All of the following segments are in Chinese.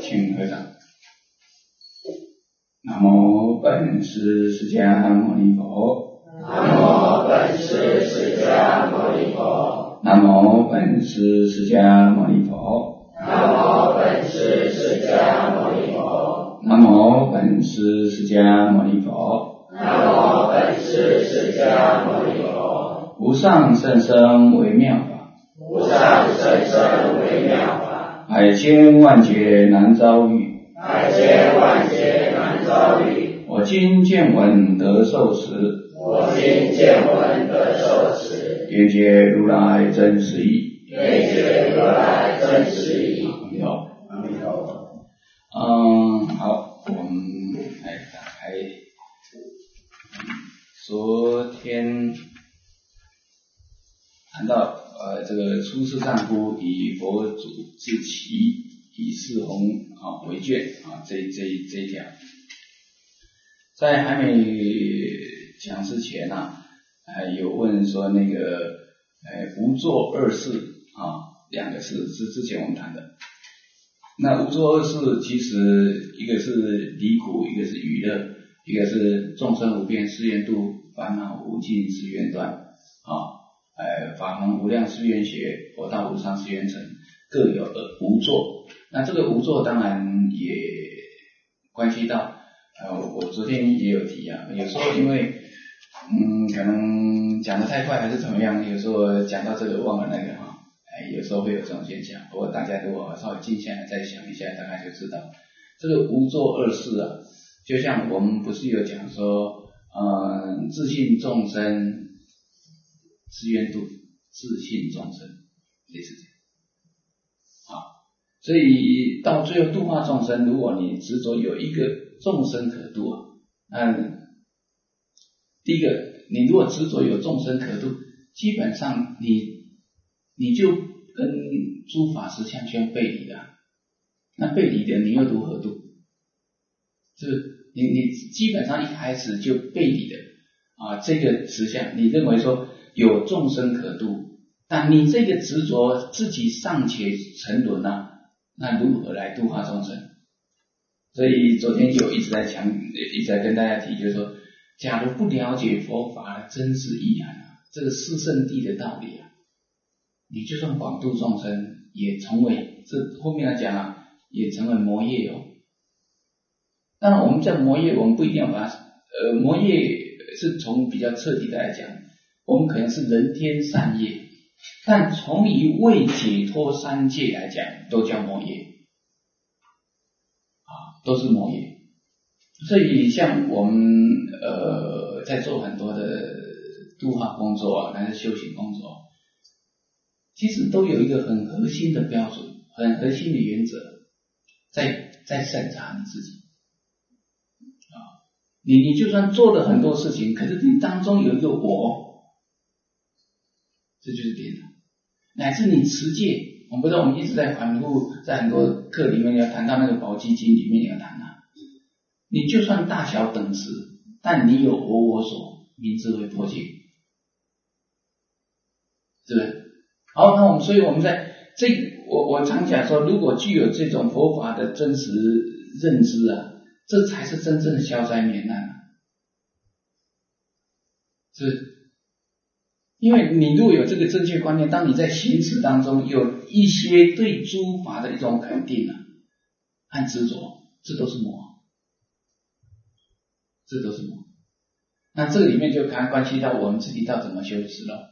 请合掌。南无本师释迦牟尼佛。 南无本师释迦牟尼佛。 南无本师释迦牟尼佛。 南无本师释迦牟尼佛。 南无本师释迦牟尼佛。 南无本师释迦牟尼佛。 无上甚深微妙法， 无上甚深微妙法， 百千万劫难遭遇， 百千万劫难遭遇。 我今见闻得受持， 我今见闻得受持， 愿解如来真实义。 愿解如来真实义。 阿弥陀佛。好，我们来打开。昨天谈到这个出世丈夫以佛祖至齐，以四弘为卷这一条，在还没讲之前有问说那个无作二事两个事是之前我们谈的。那无作二事其实一个是离苦，一个是娱乐，一个是众生无边誓愿度，烦恼无尽誓愿断法门无量誓愿学，佛道无上誓愿成，各有无作。那这个无作当然也关系到我昨天也有提有时候因为可能讲得太快还是怎么样，有时候讲到这个忘了那个有时候会有这种现象。不过大家如果稍微静下来再想一下，大概就知道这个无作二事就像我们不是有讲说自信众生誓愿度，自信众生类似这样所以到最后度化众生，如果你执着有一个众生可度第一个你如果执着有众生可度，基本上你就跟诸法实相相背离了。那背离的你又如何度？你基本上一开始就背离的这个实相，你认为说有众生可度，但你这个执着自己尚且沉沦那如何来度化众生？所以昨天就一直在跟大家提，就是说假如不了解佛法的真实意涵这个四圣谛的道理你就算广度众生也成为，这后面来讲也成为魔业当然我们在魔业，我们不一定要把魔业是从比较彻底的来讲，我们可能是人天善业，但从以未解脱三界来讲都叫魔业都是魔业。所以像我们在做很多的度化工作还是修行工作，其实都有一个很核心的标准，很核心的原则在审查你自己你就算做了很多事情，可是你当中有一个我，这就是颠倒。乃至你持戒，我们不知道，我们一直在反复在很多课里面要谈到那个宝积经里面要谈你就算大小等持，但你有我所，名字为破戒，是不是？好，那所以我们在我常讲说，如果具有这种佛法的真实认知这才是真正的消灾免难是因为你如果有这个正确观念，当你在行持当中有一些对诸法的一种肯定和执着，这都是魔，这都是魔。那这个里面就关系到我们自己到怎么修持了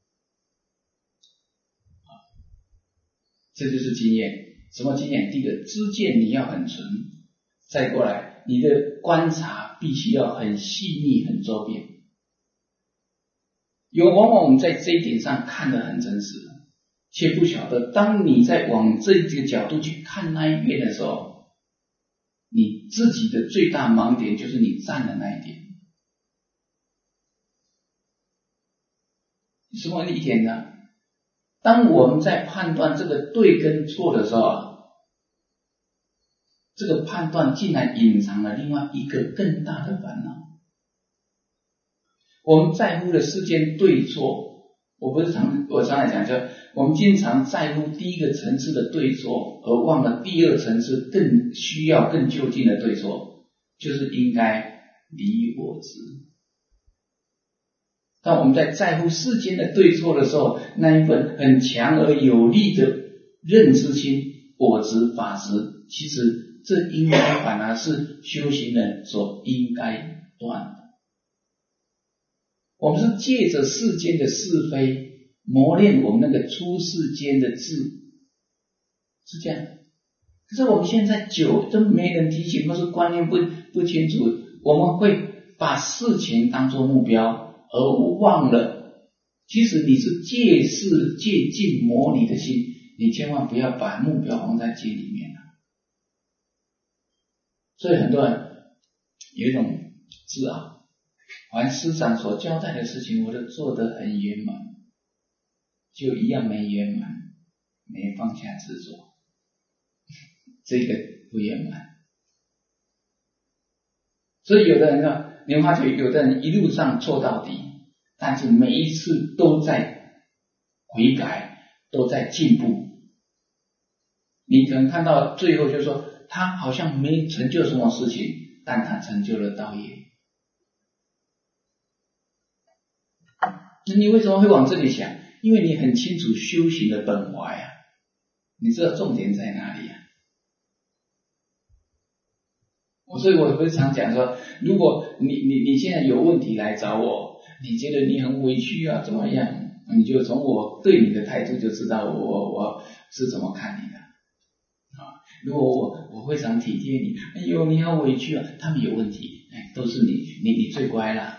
这就是经验。什么经验？第一个知见你要很纯，再过来你的观察必须要很细腻很周遍。往往我们在这一点上看得很真实，却不晓得当你在往这个角度去看那一边的时候，你自己的最大盲点就是你占的那一点。什么一点呢？当我们在判断这个对跟错的时候这个判断竟然隐藏了另外一个更大的烦恼。我们在乎的世间对错， 我常来讲，就我们经常在乎第一个层次的对错，而忘了第二层次更需要更究竟的对错，就是应该离我执。当我们在乎世间的对错的时候，那一份很强而有力的认知心，我执法执，其实这应该反而是修行人所应该断的。我们是借着世间的是非磨练我们那个出世间的智，是这样的。可是我们现在久都没人提醒，或是观念不清楚，我们会把事情当作目标，而忘了其实你是借事借境磨你的心，你千万不要把目标放在境里面了。所以很多人有一种自傲，凡师长所交代的事情我都做得很圆满，就一样没圆满，没放下执着，这个不圆满。所以有的人呢，你会发觉有的人一路上错到底，但是每一次都在悔改，都在进步。你可能看到最后就是说他好像没成就什么事情，但他成就了道业。那你为什么会往这里想？因为你很清楚修行的本怀啊，你知道重点在哪里啊？所以我会常讲说，如果你现在有问题来找我，你觉得你很委屈啊，怎么样？你就从我对你的态度就知道我是怎么看你的啊。如果我非常体贴你，哎呦你好委屈啊，他们有问题，都是你最乖啦，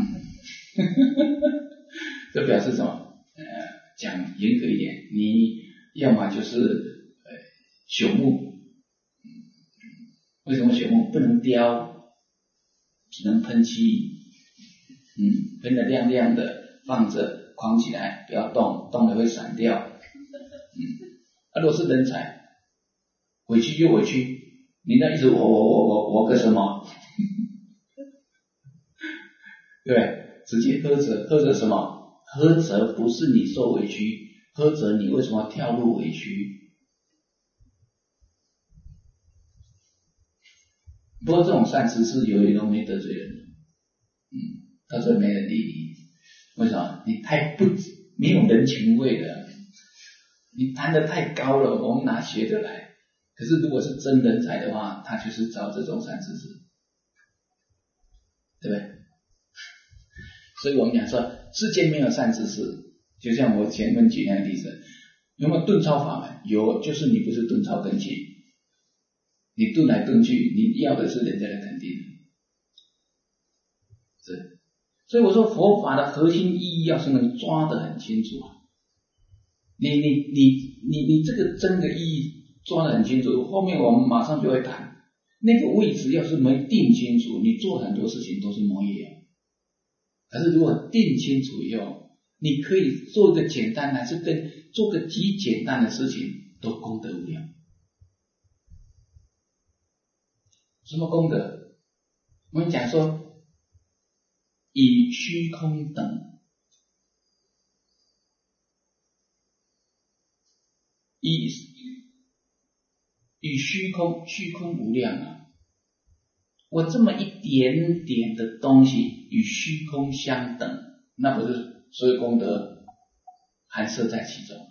这表示什么？讲严格一点，你要么就是朽木，为什么朽木不能雕，只能喷漆，喷得亮亮的，放着框起来，不要动，动了会散掉。如果是人才，委屈就委屈，你那一直我个什么？对不对？直接呵责什么？呵责不是你受委屈，呵责你为什么跳入委屈？不过这种善知识有一种没得罪人，得罪没人理你，为什么？你太没有人情味了，你谈得太高了，我们哪学得来？可是如果是真人才的话，他就是找这种善知识，对不对？所以我们讲说，世间没有善知识，就像我前面举那个例子，有没有顿超法门？有，就是你不是顿超根器，你顿来顿去，你要的是人家的肯定。是，所以我说佛法的核心意义要是能抓得很清楚啊，你这个真的意义抓得很清楚，后面我们马上就会谈那个位置，要是没定清楚，你做很多事情都是模一样。可是如果定清楚以后，你可以做一个简单，还是跟做个极简单的事情都功德无量。什么功德？我们讲说以虚空等，以虚空无量啊！我这么一点点的东西与虚空相等，那不是所有功德含摄在其中。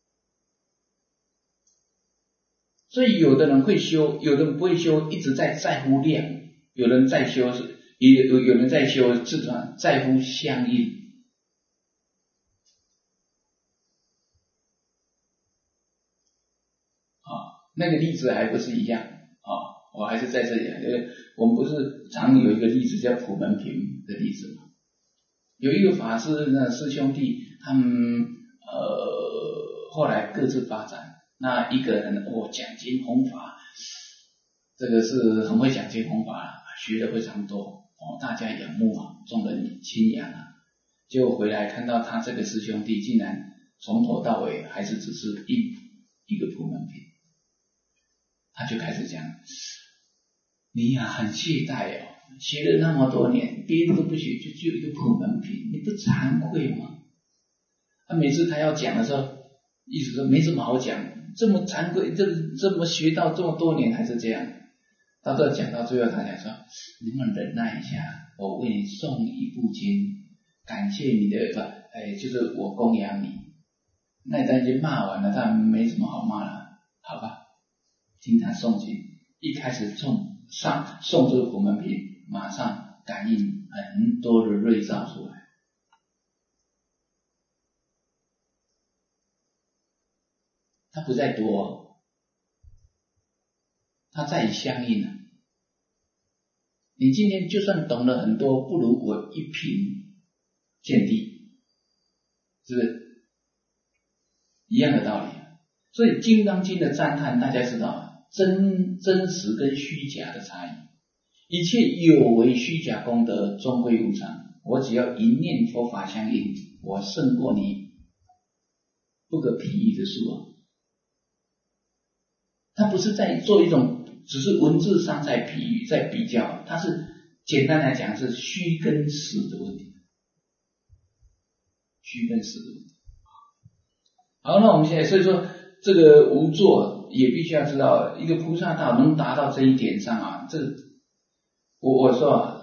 所以有的人会修，有的人不会修，一直在乎量；有人在修是有人在修是在乎相应。那个例子还不是一样我还是在这里我们不是常有一个例子叫普门品的例子吗？有一个法师那师兄弟他们后来各自发展，那一个人讲经弘法，这个是很会讲经弘法，学的非常多大家仰慕众人钦仰结果回来看到他这个师兄弟竟然从头到尾还是只是一个普门品，他就开始讲，你很懈怠学了那么多年，别人都不学，就只有一个普门品，你不惭愧吗？ 每次他要讲的时候，意思说没什么好讲，这么惭愧，这么学到这么多年还是这样。到这讲到最后，他讲说：“能不能忍耐一下？我为你诵一部经，感谢你的就是我供养你。”那他已经骂完了，他没什么好骂了，好吧？听他诵经，一开始诵这个普门品，马上感应很多的瑞兆出来。他不再多，他在于相应了。你今天就算懂了很多，不如我一品见地，是不是一样的道理？所以《金刚经》的赞叹，大家知道真实跟虚假的差异。一切有为虚假功德，终归无常。我只要一念佛法相应，我胜过你不可比喻的数啊！他不是在做一种只是文字上在比喻在比较，他是简单来讲是虚跟实的问题，虚跟实的问题。好，那我们现在所以说这个无作也必须要知道，一个菩萨道能达到这一点上啊，我说啊，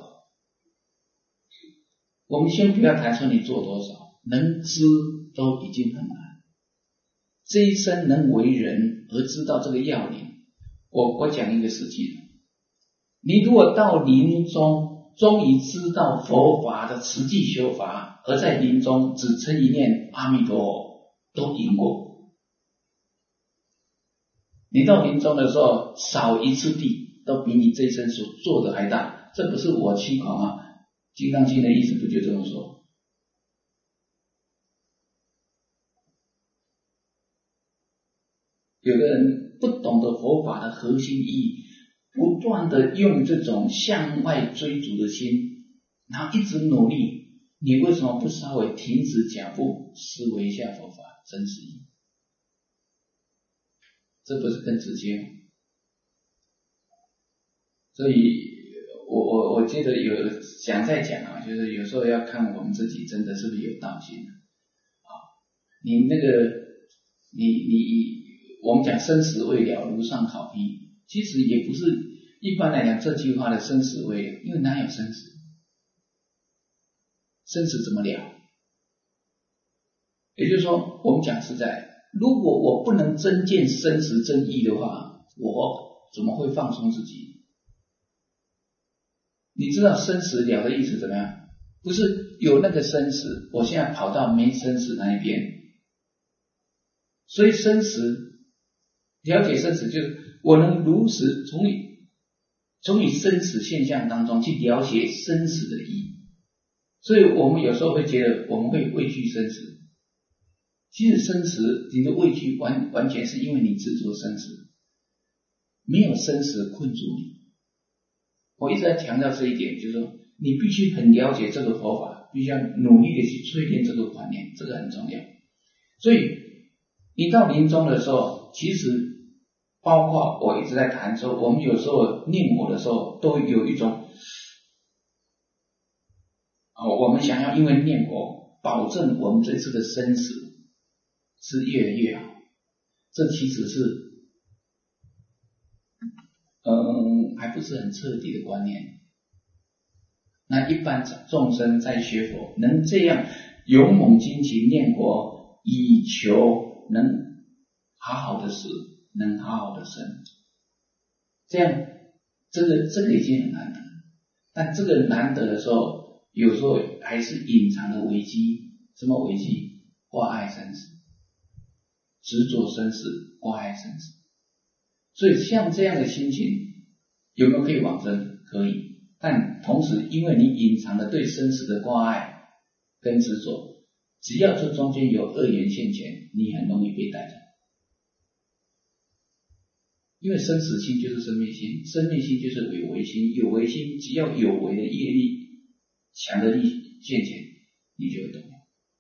我们先不要谈说你做多少，能知都已经很难。这一生能为人而知道这个要领，我讲一个实际的，你如果到临终终于知道佛法的实际修法，而在临终只称一念阿弥陀佛，都赢过。你到临终的时候少一次地，都比你这一生所做的还大。这不是我虚狂啊，《金刚经》的意思不就这么说？有的人不懂得佛法的核心意义，不断的用这种向外追逐的心，然后一直努力，你为什么不稍微停止脚步，思维一下佛法真实意义？这不是更直接吗？所以我觉得有想再讲啊，就是有时候要看我们自己真的是不是有道心啊。你那个我们讲生死未了，如上考妣，其实也不是一般来讲这句话的生死未了，因为哪有生死？生死怎么了？也就是说，我们讲实在，如果我不能真见生死真义的话，我怎么会放松自己？你知道生死了的意思怎么样？不是有那个生死，我现在跑到没生死那一边。所以生死，了解生死就是我能如实从你生死现象当中去了解生死的意义。所以我们有时候会觉得我们会畏惧生死，其实生死你的畏惧完全是因为你执着生死，没有生死困住你。我一直在强调这一点，就是说你必须很了解这个佛法，必须要努力的去淬炼这个观念，这个很重要。所以你到临终的时候，其实包括我一直在谈说，我们有时候念佛的时候都有一种我们想要因为念佛保证我们这次的生死是越来越好，这其实是还不是很彻底的观念。那一般众生在学佛能这样勇猛精勤念佛，以求能好好的死，能好好的生，这样这个已经很难得。但这个难得的时候，有时候还是隐藏的危机。什么危机？挂碍生死，执着生死，挂碍生死。所以像这样的心情，有没有可以往生？可以，但同时因为你隐藏的对生死的挂碍跟执着，只要这中间有恶缘现前，你很容易被带走。因为生死心就是生灭心，生灭心就是有为心，有为心只要有为的业力强的力现前，你就会动。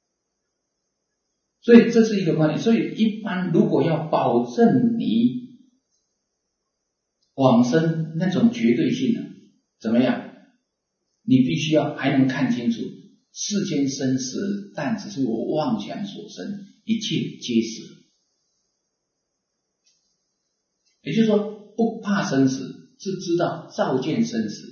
所以这是一个观点。所以一般如果要保证你往生那种绝对性怎么样？你必须要还能看清楚世间生死，但只是我妄想所生，一切皆死。也就是说，不怕生死，是知道照见生死，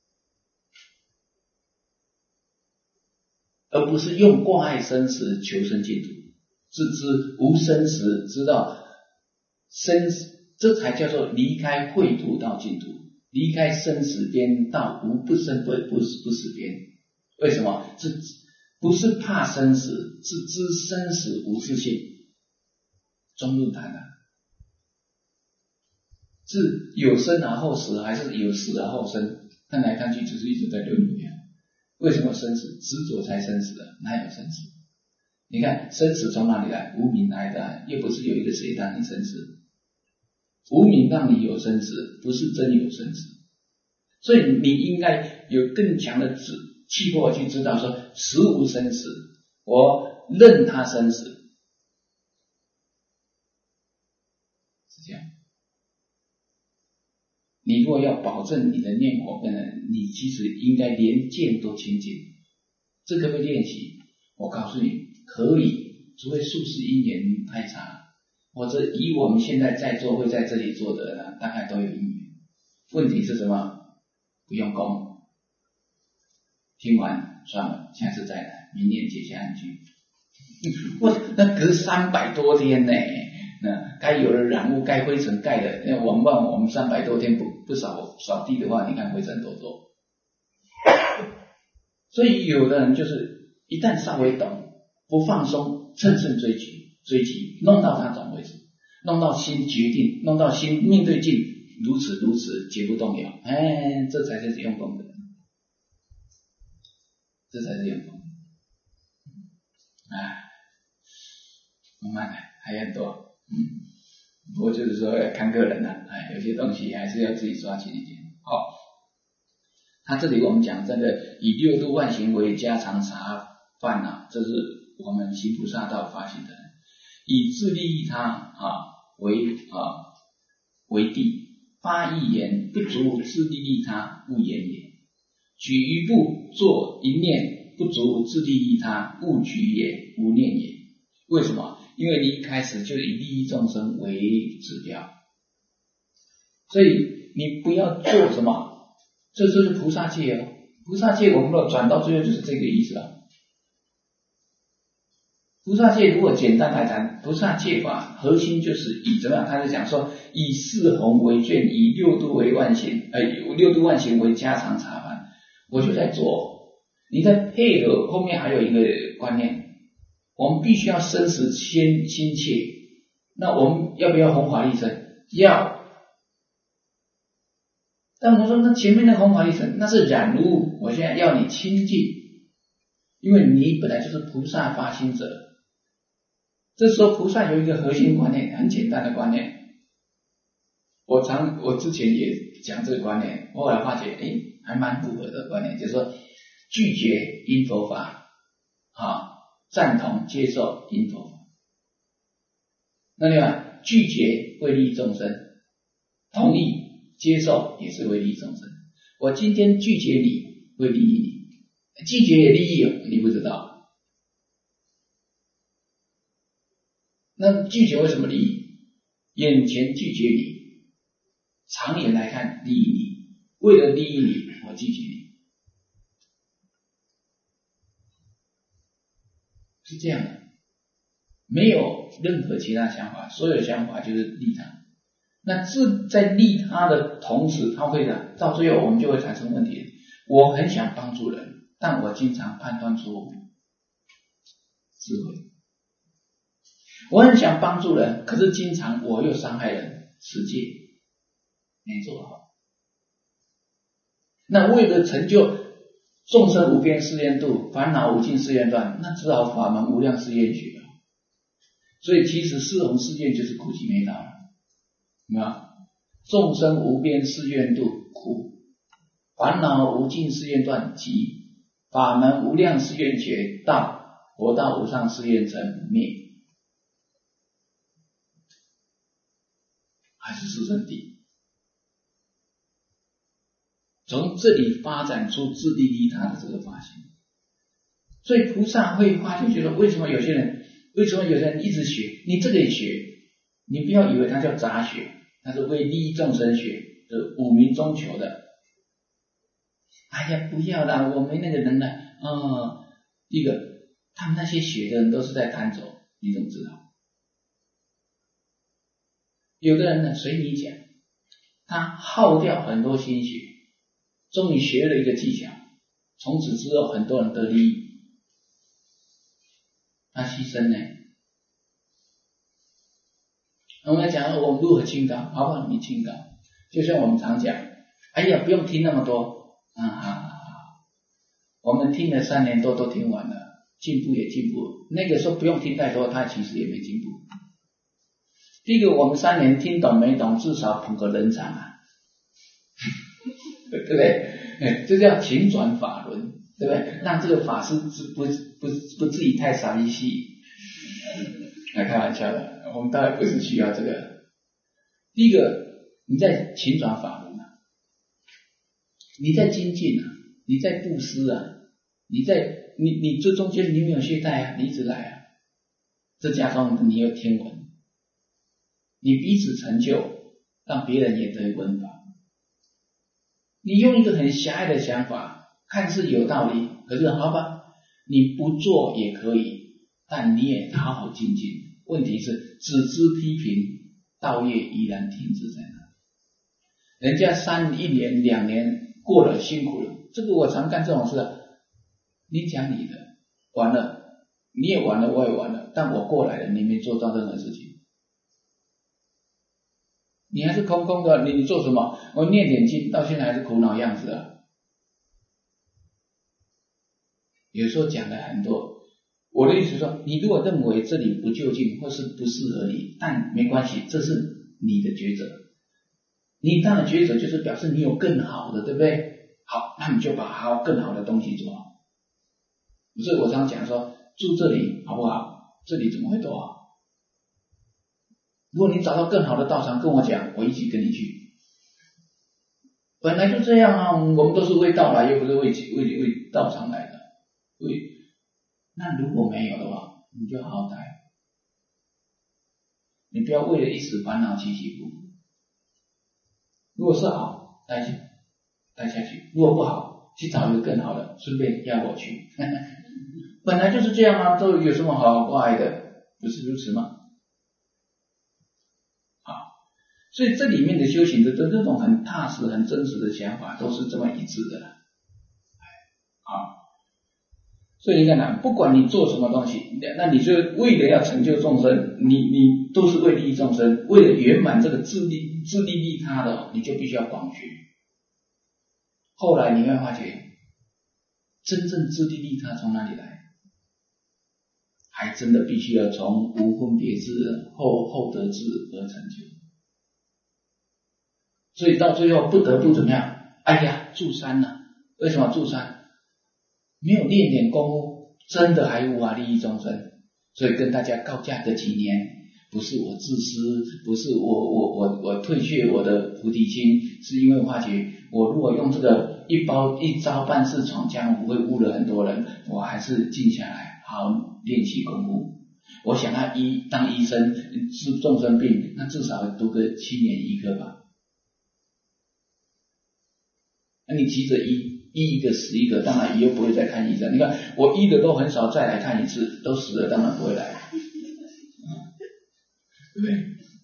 而不是用挂碍生死求生净土，是知无生死，知道生死，这才叫做离开秽土到净土，离开生死边到无不生不死边。为什么？是不是怕生死，是知生死无自性。中论谈啊，是有生而后死，还是有死而后生？看来看去只是一直在轮回啊。为什么生死？执着才生死啊，哪有生死？你看生死从哪里来？无明来的啊，又不是有一个谁让你生死。无明让你有生死，不是真有生死。所以你应该有更强的气魄去知道说，实无生死，我任他生死，是这样。你如果要保证你的念佛跟人，你其实应该连见都清净。这个会练习，我告诉你可以，除非宿世因缘太差，或者以我们现在在座会在这里做的呢，大概都有因缘。问题是什么？不用功。听完算了，下次再来，明年接下一句。那隔300多天呢，那该有的染污，该灰尘盖的，那我们300多天不扫地的话，你看灰尘多多。所以有的人就是一旦稍微懂，不放松，乘胜追击，弄到他懂为止，弄到心决定，弄到心面对境，如此绝不动摇。这才是用功的，这才是用功。慢慢来，还有很多。不过就是说看个人啊，有些东西还是要自己抓紧一点。好，他这里我们讲这个以6度万行为家常茶饭啊，这是我们行菩萨道发心的人，以自利益他为地，发一言不足自利益他，勿言也；举一步作一念不足自利益他，勿举也，无念也。为什么？因为你一开始就以利益众生为指标，所以你不要做什么，这就是菩萨戒哦。菩萨戒我们要转到最后就是这个意思了。菩萨戒如果简单来谈，菩萨戒法核心就是以怎么样？他是讲说以四弘为卷，以6度为万行，6度万行为家常茶饭。我就在做，你在配合后面还有一个观念。我们必须要生死心切，那我们要不要弘法利生？要。但我说那前面的弘法利生那是染污，我现在要你清净，因为你本来就是菩萨发心者。这时候菩萨有一个核心观念，很简单的观念，我之前也讲这个观念，后来发觉还蛮符合的观念，就是说拒绝因佛法赞同接受因佛法。那另外拒绝为利益众生，同意接受也是为利益众生。我今天拒绝你会利益你，拒绝也利益你不知道。那拒绝为什么利益？眼前拒绝你，长远来看利益你，为了利益你我拒绝你，是这样的，没有任何其他想法，所有想法就是利他。那在利他的同时，他会到最后我们就会产生问题。我很想帮助人，但我经常判断错误，智慧。我很想帮助人，可是经常我又伤害人，持戒没做好。那为了成就众生无边誓愿度，烦恼无尽誓愿断，那只好法门无量誓愿学。所以其实四弘誓愿就是苦集灭道了，有没有？众生无边誓愿度苦，烦恼无尽誓愿断集，法门无量誓愿学道，佛道无上誓愿成灭，还是四圣谛。从这里发展出自利利他的这个发心， 所以菩萨会发觉，就是为什么有些人一直学，你这个也学，你不要以为它叫杂学，它是为利益众生学的，五明中求的。哎呀，不要啦，我没那个能耐。第一个，他们那些学的人都是在贪走，你怎么知道？有的人呢，随你讲，他耗掉很多心血，终于学了一个技巧，从此之后很多人得利益，他牺牲呢。我们来讲我们如何清高，好不好？你清高，就像我们常讲，哎呀，不用听那么多，我们听了3年多都听完了，进步也进步。那个时候不用听太多，他其实也没进步。第一个，我们3年听懂没懂，至少捧个人场啊，对不对？这叫勤转法轮，对不对？让这个法师不至于太傻逼气。来开玩笑的，我们当然不是需要这个。第一个，你在勤转法轮啊，你在精进啊，你在布施啊，你这中间你没有懈怠啊，你一直来啊，这加上你有天文，你彼此成就，让别人也得闻法。你用一个很狭隘的想法，看似有道理，可是好吧，你不做也可以，但你也好好精进。问题是只知批评，道业依然停滞在那。人家1年2年过了，辛苦了，这个我常干这种事啊。你讲你的，完了，你也完了，我也完了，但我过来了，你没做到任何事情，你还是空空的，你做什么？我念点经，到现在还是苦恼样子啊。有时候讲了很多，我的意思是说，你如果认为这里不就近或是不适合你，但没关系，这是你的抉择。你当然抉择就是表示你有更好的，对不对？好，那你就把更好的东西做好。不是我常讲说，住这里好不好？这里怎么会多好？如果你找到更好的道场，跟我讲，我一起跟你去。本来就这样啊，我们都是为道来，又不是为道场来的。那如果没有的话，你就好好待，你不要为了一时烦恼起起伏伏。如果是好，待下去；如果不好，去找一个更好的，顺便邀我去。本来就是这样啊，都有什么好怪的，不是如此吗？所以这里面的修行的这种很踏实、很真实的想法，都是这么一致的。所以你看啊，不管你做什么东西，那你就为了要成就众生，你都是为利益众生，为了圆满这个自利利他的，你就必须要广学。后来你会发觉，真正自利利他从哪里来？还真的必须要从无分别智、后得智而成就。所以到最后不得不怎么样？哎呀，住山了。为什么住山？没有练点功夫，真的还无法利益众生。所以跟大家告假这几年，不是我自私，不是我退却我的菩提心，是因为我发觉，我如果用这个一招半式闯江湖，会误了很多人。我还是静下来，好好练习功夫。我想要当医生治众生病，那至少读个7年医科吧。那你急着医一个死一个，当然以后不会再看医生。你看我医的都很少，再来看一次，都死了，当然不会来，对不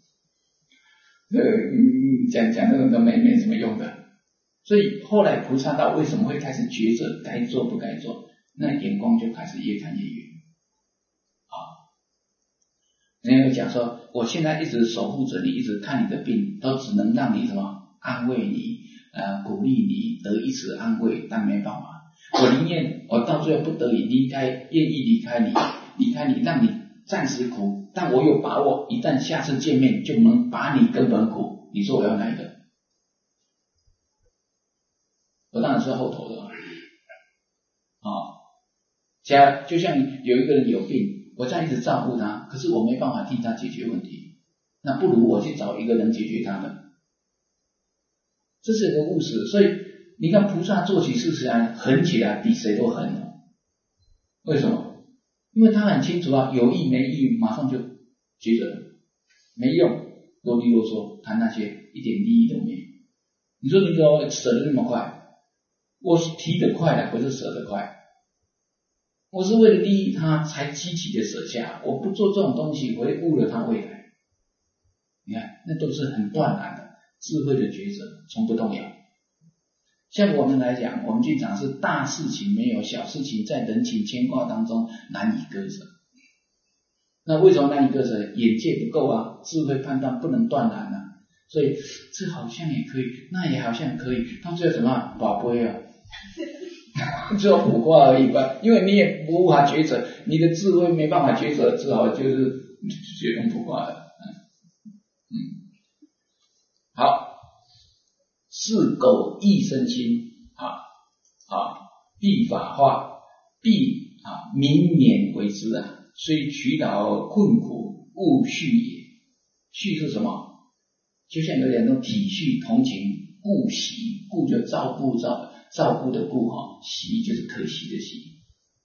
对？讲这种都没什么用的。所以后来菩萨道为什么会开始抉择该做不该做，那眼光就开始越看越远。人家讲说，我现在一直守护着你，一直看你的病，都只能让你什么安慰你。鼓励你得一时安慰，但没办法，我宁愿我到最后不得已愿意离开你，让你暂时苦，但我有把握，一旦下次见面就能把你根本苦。你说我要哪一个？我当然是后头的就像有一个人有病，我这样一直照顾他，可是我没办法替他解决问题，那不如我去找一个人解决他的。这是一个务实，所以你看菩萨做起事来狠起来比谁都狠。 为什么？因为他很清楚啊，有意没意马上就抉择，没用，啰里啰嗦谈那些一点利益都没有。你说你给我舍得那么快，我是提得快的，不是舍得快。我是为了利益他才积极的舍下，我不做这种东西，我会误了他未来。你看，那都是很断然的智慧的抉择，从不动摇。像我们来讲，我们经常是大事情没有，小事情在人情牵挂当中难以割舍。那为什么难以割舍？眼界不够啊，智慧判断不能断然啊。所以这好像也可以，那也好像可以，到最后怎么样？宝贝啊，只有卜卦而已吧，因为你也无法抉择，你的智慧没办法抉择，只好就是用卜卦了。好，是苟益身心必法化，必明勉为之啊，虽取劳困苦，勿恤也。恤是什么？就像有人都体恤同情，顾惜，顾就照顾的顾惜就是可惜的惜。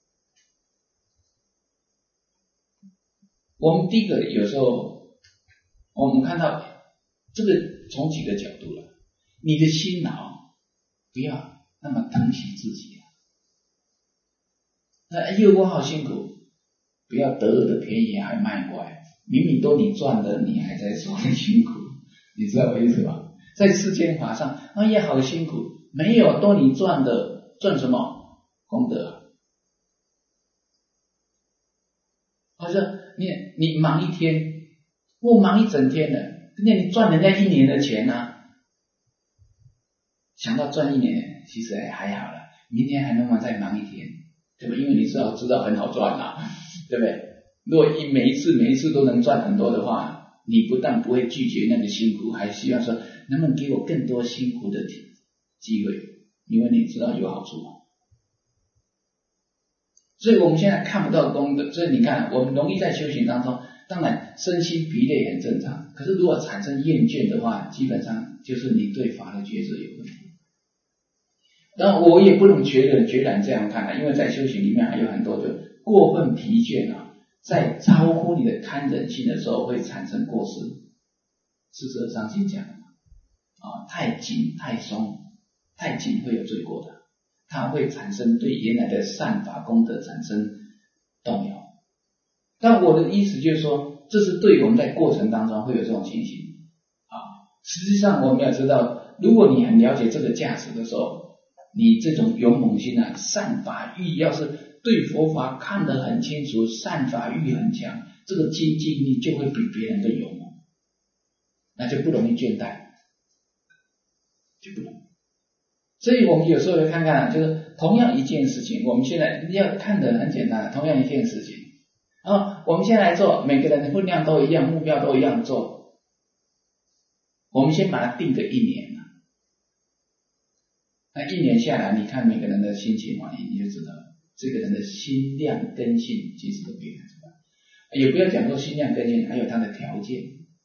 我们第一个有时候我们看到这个从几个角度了，你的辛劳不要那么疼惜自己那我好辛苦，不要得了的便宜还卖乖，明明都你赚的，你还在说你辛苦，你知道我意思吧？在世间法上也好辛苦，没有都你赚的，赚什么功德？或者你忙一天，我忙一整天的，那你赚人家一年的钱啊，想到赚一年其实还好了，明天还能不能再忙一天，对吧？因为你知道很好赚啊，对不对？如果每一次都能赚很多的话，你不但不会拒绝那个辛苦，还希望说能不能给我更多辛苦的机会，因为你知道有好处嘛。所以我们现在看不到功德，所以你看我们容易在修行当中，当然身心疲累很正常，可是如果产生厌倦的话，基本上就是你对法的抉择有问题。当然我也不能决然这样看因为在修行里面还有很多的过分疲倦在超乎你的堪忍性的时候会产生过失。是这上经讲太紧太松，太紧会有罪过的，它会产生对原来的善法功德产生动摇。但我的意思就是说，这是对我们在过程当中会有这种情形实际上我们要知道，如果你很了解这个价值的时候，你这种勇猛心善法欲要是对佛法看得很清楚，善法欲很强，这个精进力就会比别人更勇猛，那就不容易倦怠，就不容易。所以我们有时候会看看就是同样一件事情，我们现在要看得很简单，同样一件事情我们现在来做，每个人的分量都一样，目标都一样做，我们先把它定个1年那1年下来，你看每个人的心情你就知道这个人的心量根性其实都不一样。也不要讲说心量根性，还有他的条件。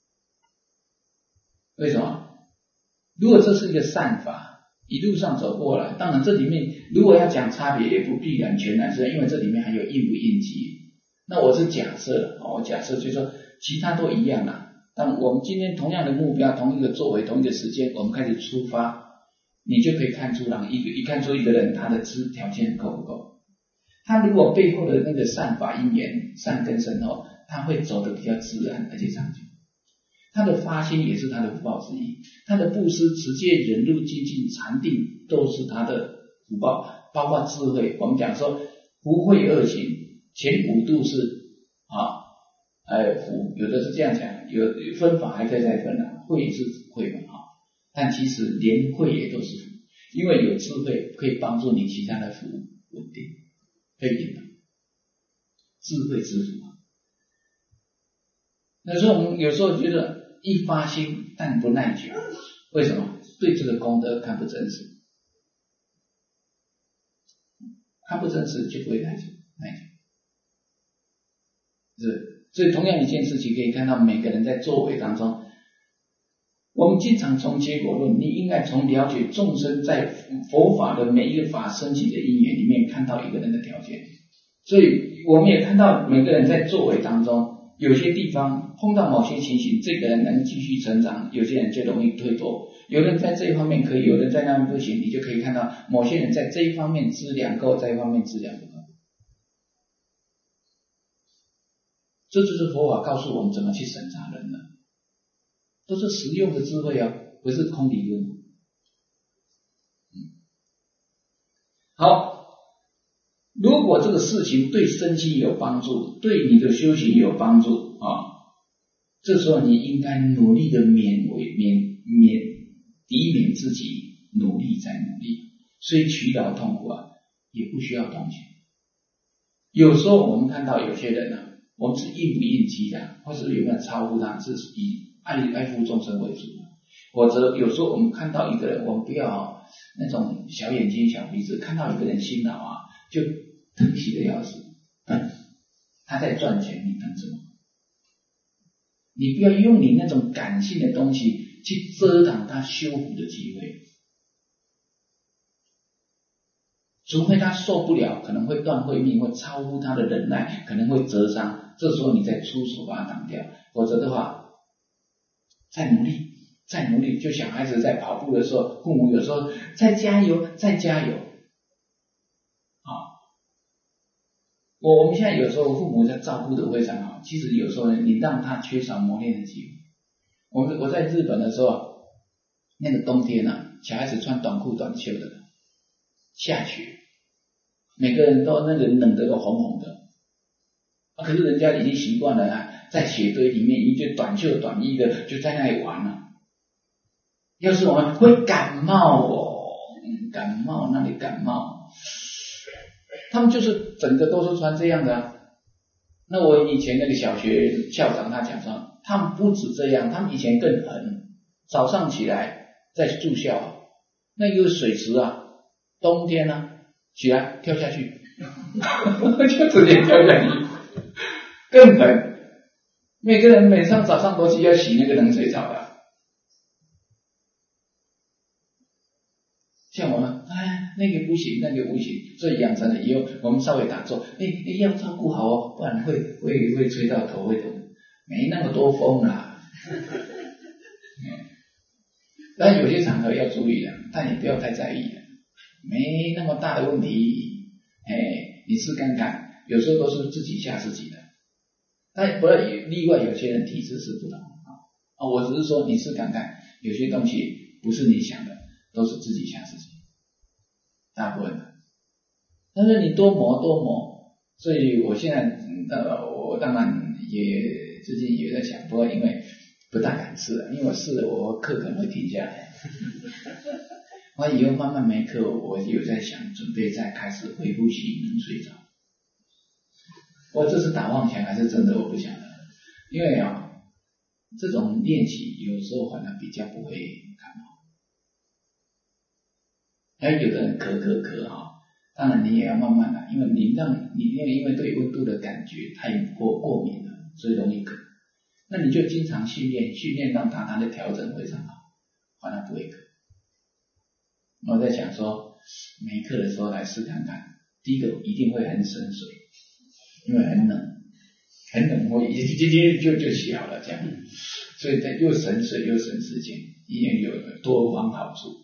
为什么？如果这是一个善法，一路上走过来，当然这里面如果要讲差别，也不必然全然是因为这里面还有应不应机。那我是假设我假设就是说其他都一样但我们今天同样的目标，同一个作为，同一个时间，我们开始出发，你就可以看出一看出一个人他的条件够不够。他如果背后的那个善法因缘善根深厚，他会走得比较自然而且长久。他的发心也是他的福报之一，他的布施、持戒、忍辱、精进、禅定都是他的福报，包括智慧。我们讲说福慧二行，前5度是福，有的是这样讲，有分法还可以再分慧也是慧嘛但其实连慧也都是福，因为有智慧可以帮助你其他的福稳定，可以领导智慧之福那时候我们有时候觉得一发心但不耐久，为什么？对这个功德看不真实，看不真实就不会耐久。所以同样一件事情可以看到每个人在作为当中，我们经常从结果论，你应该从了解众生在佛法的每一个法升起的因缘里面看到一个人的条件。 所以我们也看到每个人在作为当中，有些地方碰到某些情形，这个人能继续成长，有些人就容易退缩。有人在这一方面可以，有人在那边不行，你就可以看到某些人在这一方面资粮够，在一方面资粮不够。这就是佛法告诉我们怎么去审查人的，都是实用的智慧啊，不是空理论。好，如果这个事情对身心有帮助，对你的修行有帮助啊，这时候你应该努力的抵免自己，努力再努力，虽取劳痛苦啊，也不需要同情。有时候我们看到有些人啊，我们是应不应激的，或者有没有超乎他，是以爱护众生为主，或者有时候我们看到一个人，我们不要那种小眼睛小鼻子，看到一个人辛劳啊，就疼惜的要死，他在赚钱，你疼什么？你不要用你那种感性的东西去遮挡他修福的机会，除非他受不了，可能会断慧命，会超乎他的忍耐，可能会折伤，这时候你再出手把它挡掉，否则的话再努力，就小孩子在跑步的时候，父母有时候再加油我们现在有时候父母在照顾的非常好，其实有时候你让他缺少磨练的机会。我在日本的时候，那个冬天啊，小孩子穿短裤短袖的，下雪，每个人都那个冷得都红红的，可是人家已经习惯了啊，在雪堆里面一堆短袖短衣的就在那里玩了。要是我们会感冒那里感冒，他们就是整个都是穿这样的啊。那我以前那个小学校长他讲说，他们不止这样，他们以前更狠，早上起来在住校，那有水池啊，冬天啊起来跳下去就直接跳下去，更狠。每个人每上早上都是要洗那个冷水澡的，像我们那个不行，所以养成了以后，我们稍微打坐，要照顾好哦，不然会吹到头会痛，没那么多风啦。但有些场合要注意的，但也不要太在意了，没那么大的问题。你试看看，有时候都是自己吓自己的。但不要例外，有些人体质是不同我只是说你试看看，有些东西不是你想的，都是自己吓自己。大部分的，但是你多磨，所以我现在我当然也最近也在想，不过因为不大敢试了，因为我试了我课可能会停下来。我以后慢慢没课，我有在想准备再开始恢复洗冷水澡。我这是打妄想还是真的我不晓得，因为这种练习有时候反而比较不会感冒。有的人咳当然你也要慢慢的，因为因为对温度的感觉太过敏了，所以容易咳。那你就经常训练让它的调整非常好，反而不会咳。我在想说没课的时候来试看看，第一个一定会很深水，因为很冷我就洗好了这样，所以又省水又省时间，也有多方好处。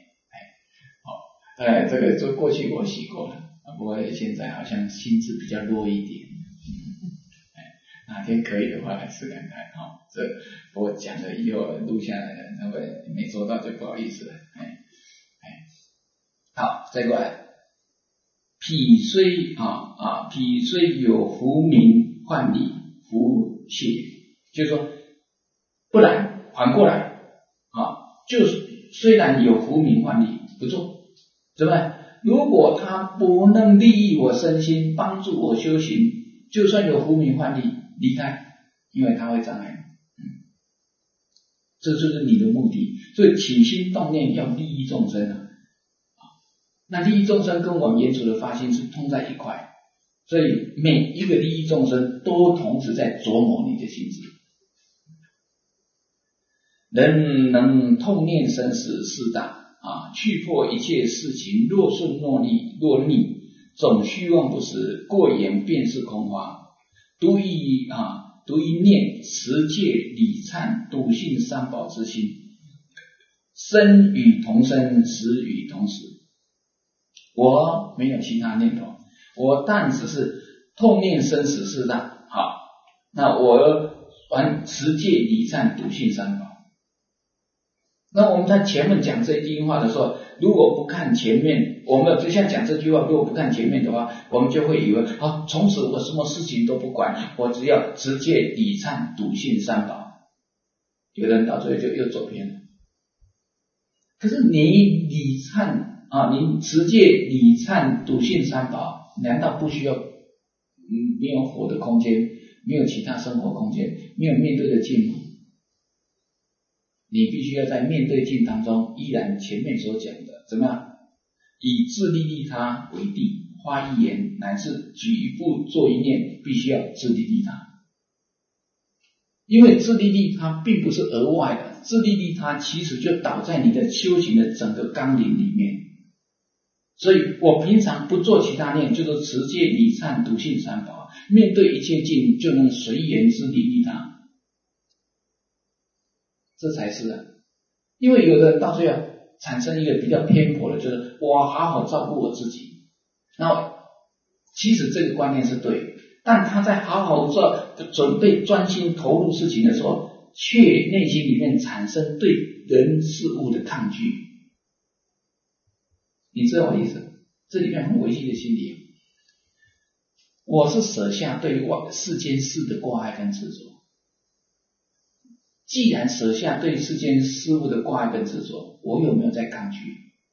这个就过去我洗过了，不过现在好像心智比较弱一点。哪天可以的话来试看看这我讲了以后录下来了，那么没做到就不好意思了。好，再过来，脾虽有福名患理福谢，就是说，不然反过来就虽然有福名患理不做。对不对？如果他不能利益我身心，帮助我修行，就算有福名患理离开，因为他会障碍你。这就是你的目的。所以起心动念要利益众生那利益众生跟我们原主的发心是通在一块，所以每一个利益众生都同时在琢磨你的心智。人能痛念生死四大去破一切事情，若顺若逆， 总虚妄不实，过言便是空话。独一念，持戒礼忏笃信三宝之心，生与同生，死与同死。我没有其他念头，我但只是痛念生死四大。好，那我还持戒礼忏笃信三宝。那我们在前面讲这句话的时候，如果不看前面，我们就像讲这句话，如果不看前面的话，我们就会以为从此我什么事情都不管，我只要持戒礼忏笃信三宝。有人到最后就又走偏了。可是你礼忏你持戒礼忏笃信三宝，难道不需要没有活的空间，没有其他生活空间，没有面对的境吗？你必须要在面对境当中，依然前面所讲的怎么样？以自利利他为地，发一言乃至举一步做一念，必须要自利利他。因为自利利他并不是额外的，自利利他其实就倒在你的修行的整个纲领里面。所以我平常不做其他念，就是持戒礼忏笃信三宝，面对一切境就能随缘自利利他。这才是因为有的人到最后产生一个比较偏颇的，就是我好好照顾我自己。那其实这个观念是对，但他在好好准备专心投入事情的时候，却内心里面产生对人事物的抗拒。你知道我意思？这里面很微细的心理。我是舍下对于世间事的挂碍跟执着。既然舍下对世间事物的挂碍跟执着，我有没有在抗拒？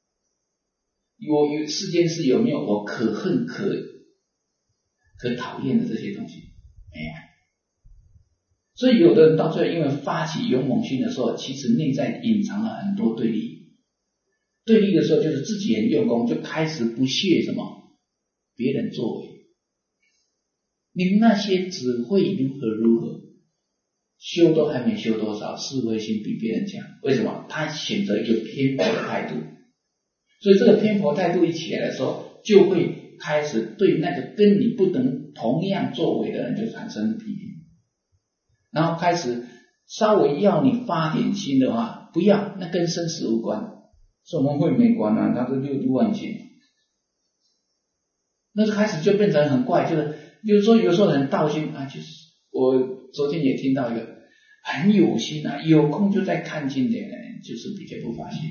我世间事有没有我可恨可讨厌的这些东西？没有。所以有的人到最后因为发起勇猛心的时候，其实内在隐藏了很多对立。对立的时候就是自己很用功，就开始不屑什么别人作为。你们那些只会如何如何，修都还没修多少，是非心比别人强。为什么？他选择一个偏颇的态度。所以这个偏颇态度一起来的时候，就会开始对那个跟你不能同样作为的人就产生批评，然后开始稍微要你发点心的话，不要，那跟生死无关，是我们会没关啊，他是六度万行。那就开始就变成很怪，就是说有时候很道心就是我昨天也听到一个很有心有空就在看经典的人，就是比较不发心。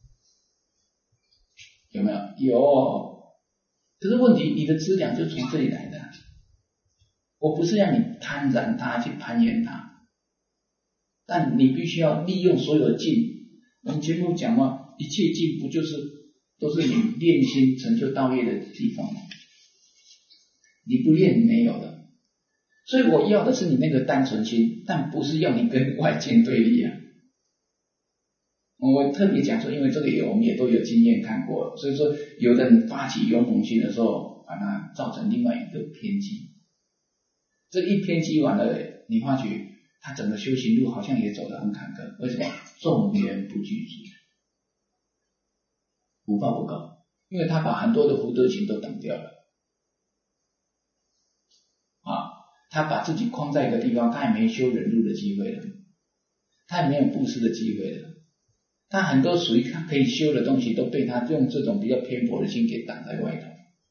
有没有？有。可是问题，你的资粮就从这里来的。我不是让你贪婪它去攀岩它，但你必须要利用所有的境。我们节目讲嘛，一切境不就是都是你练心成就道业的地方吗？你不练没有的。所以我要的是你那个单纯心，但不是要你跟外境对立啊。我特别讲说，因为这个我们也都有经验看过，所以说有的人发起勇猛心的时候，把它造成另外一个偏激。这一偏激完了，你发觉他整个修行路好像也走得很坎坷。为什么？众缘不具足，福报不够，因为他把很多的福德行都等掉了。他把自己框在一个地方，他也没修忍辱的机会了，他也没有布施的机会了。他很多属于他可以修的东西都被他用这种比较偏颇的心给挡在外头，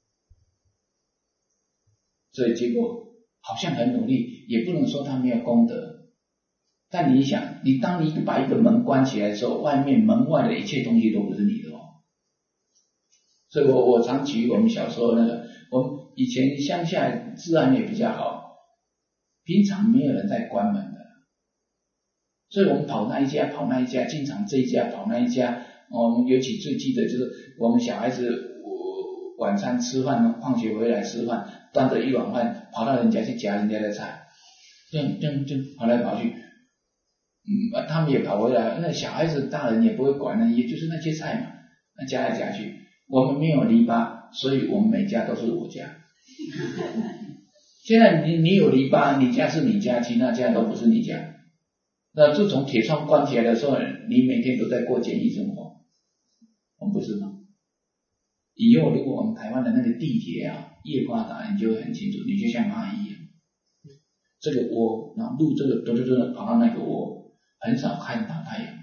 所以结果好像很努力，也不能说他没有功德。但你想，当你把一个门关起来的时候，外面门外的一切东西都不是你的所以我常举我们小时候我们以前乡下治安也比较好，平常没有人在关门的。所以我们跑那一家跑那一家，经常这一家跑那一家。我们尤其最记得就是我们小孩子晚餐吃饭，放学回来吃饭，端着一碗饭跑到人家去夹人家的菜，就跑来跑去。他们也跑回来，那小孩子大人也不会管了，也就是那些菜嘛，那夹来夹去。我们没有篱笆，所以我们每家都是我家。现在你有篱笆，你家是你家，其他家都不是你家。那自从铁窗关起来的时候，你每天都在过简易生活，不是吗？ 以后如果我们台湾的那个地铁啊夜发达，你就会很清楚，你就像蚂蚁一样，这个窝，然后路这个跑到那个窝，很少看到太阳。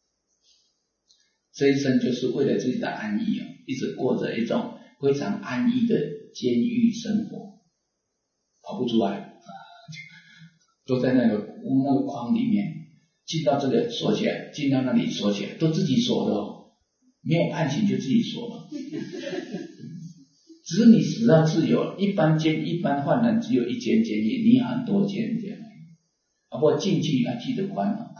这一生就是为了自己的安逸啊，一直过着一种非常安逸的监狱生活，跑不出来，都在那个框里面，进到这个锁起来，进到那里锁起来，都自己锁的哦，没有判刑就自己锁了。只是你死到自由，一般犯人只有一间监狱，你很多间这样。不过进去要记得关了。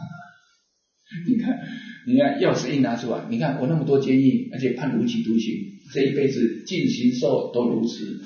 你看钥匙一拿出来，你看我那么多监狱，而且判无期徒刑，这一辈子进行受都如此，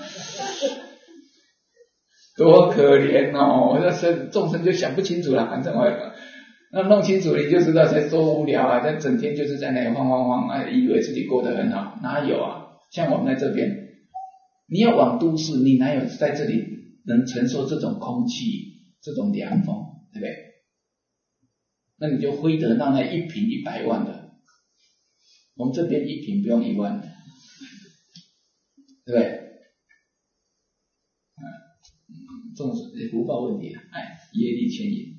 多可怜哦！这众生就想不清楚了，反正那弄清楚你就知道才多无聊啊！他整天就是在那里晃，以为自己过得很好，哪有啊？像我们在这边，你要往都市，你哪有在这里能承受这种空气、这种凉风，对不对？那你就挥得到那一瓶100万的，我们这边一瓶不用1万的，对不对？这种是福报问题啊，业力牵引。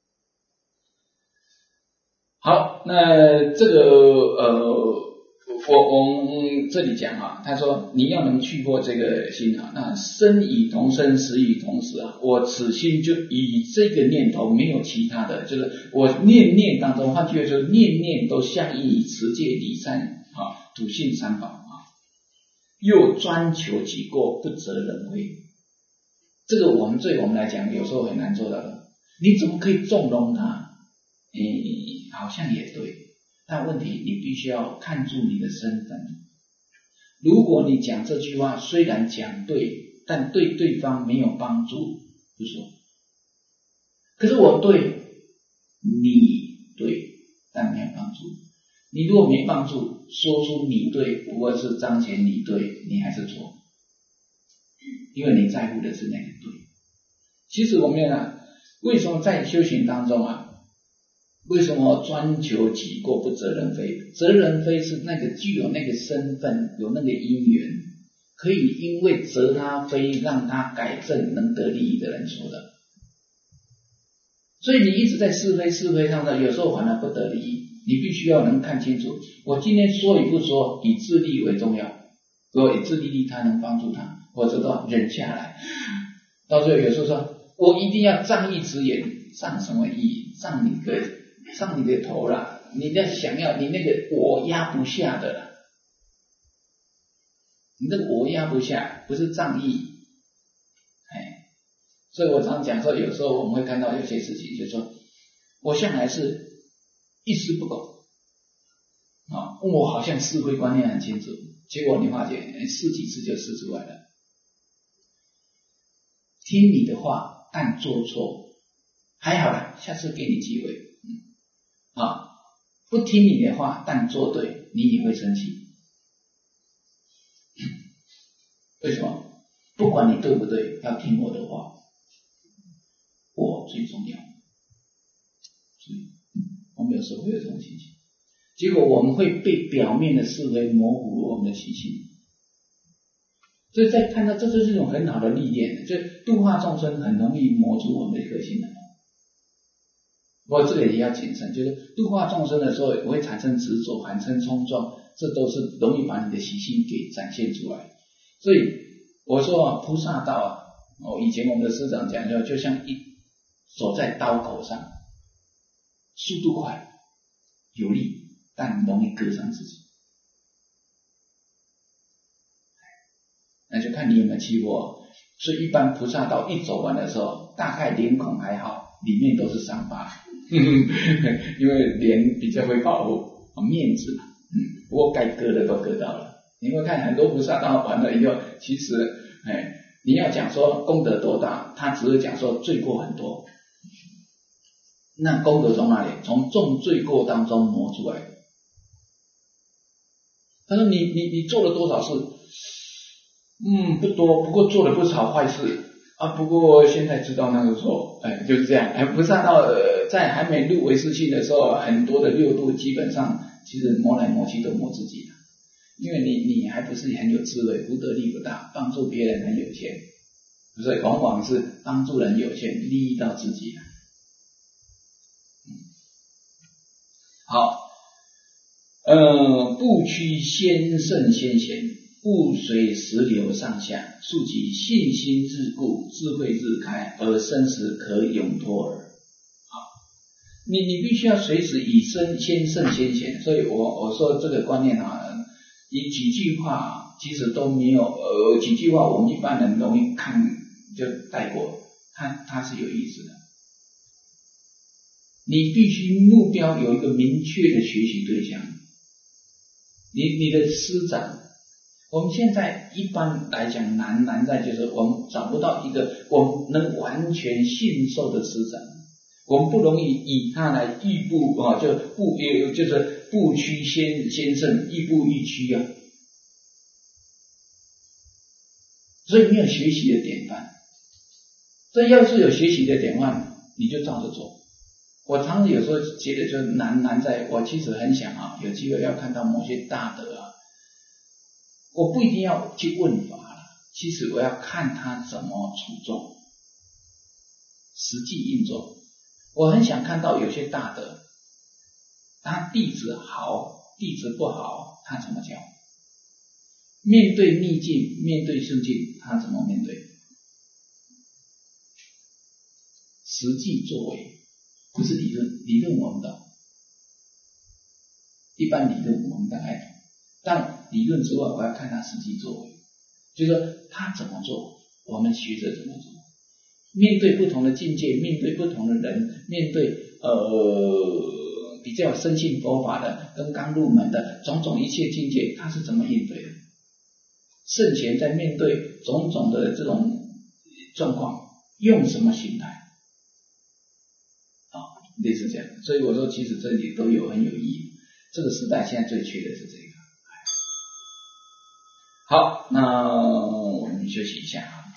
好，那这个我们这里讲啊，他说你要能去过这个心啊，那生与同生，死与同死啊，我此心就以这个念头，没有其他的，就是我念念当中，换句话说，念念都相应于持戒礼善啊，土性三宝啊，又专求己过，不责人非。这个我们对我们来讲，有时候很难做到的。你怎么可以纵容他？好像也对。但问题你必须要看住你的身份。如果你讲这句话虽然讲对，但对对方没有帮助，不说。可是我对，你对，但没有帮助。你如果没帮助，说出你对，不过是彰显你对，你还是错。因为你在乎的是那个对。其实我们为什么在修行当中啊？为什么专求己过不责人非？责人非是那个具有那个身份，有那个因缘，可以因为责他非让他改正能得利益的人说的。所以你一直在是非上的，有时候反而不得利益。你必须要能看清楚，我今天说与不说，以自利为重要。如果以自利他能帮助他，我知道忍下来。到最后有时候说，我一定要仗义直言，仗什么义？仗你的头啦，你那想要你那个我压不下的啦，你那个我压不下，不是仗义。所以我常讲说，有时候我们会看到有些事情，就是说我向来是一丝不苟啊，我好像是非观念很清楚，结果你发现试几次就试出来了。听你的话，但做错，还好啦，下次给你机会。不听你的话，但做对，你也会生气。为什么？不管你对不对，要听我的话，我最重要。所以我们有时候会有这种情形，结果我们会被表面的是非模糊我们的习性。所以在看到这就是一种很好的历练，就度化众生很容易磨出我们的个性的。不过这个也要谨慎，就是度化众生的时候会产生执着，产生冲撞，这都是容易把你的习性给展现出来。所以我说菩萨道以前我们的师长讲就像走在刀口上，速度快有力，但容易割伤自己。那就看你有没有起火。所以一般菩萨道一走完的时候，大概脸孔还好，里面都是伤疤。因为脸比较会保护面子，不过该割的都割到了。你会看很多菩萨道完了以后，其实你要讲说功德多大，他只是讲说罪过很多。那功德从哪里？从重罪过当中磨出来的。他说你做了多少事？不多，不过做了不少坏事啊。不过现在知道那个错，就是这样。菩萨道在还没入唯识性的时候，很多的六度基本上其实磨来磨去都磨自己的。 因为你还不是很有智慧，福德力不大，帮助别人很有限，所以往往是帮助人有限，利益到自己。好，不趋先圣先贤，不随时流上下，树其信心日固，智慧日开，而生死可永脱耳。你必须要随时以先圣先贤，所以我说这个观念以几句话其实都没有，几句话我们一般人容易看就带过，它是有意思的。你必须目标有一个明确的学习对象，你的师长，我们现在一般来讲难在就是我们找不到一个我们能完全信受的师长，我们不容易以他来亦步就是不趋先圣，亦步亦趋啊。所以没有学习的典范，所以要是有学习的典范，你就照着做。我常常有时候觉得就难在，我其实很想有机会要看到某些大德我不一定要去问法了，其实我要看他怎么处众，实际运作。我很想看到有些大德，他弟子好，弟子不好，他怎么教？面对逆境，面对顺境，他怎么面对？实际作为，不是理论，理论我们懂，一般理论我们大概懂，但理论之外，我要看他实际作为，就是说他怎么做，我们学着怎么做。面对不同的境界，面对不同的人，面对比较深信佛法的跟刚入门的种种一切境界，他是怎么应对的？圣贤在面对种种的这种状况，用什么心态？类似这样，所以我说其实这里都有很有意义。这个时代现在最缺的是这个。好，那我们休息一下。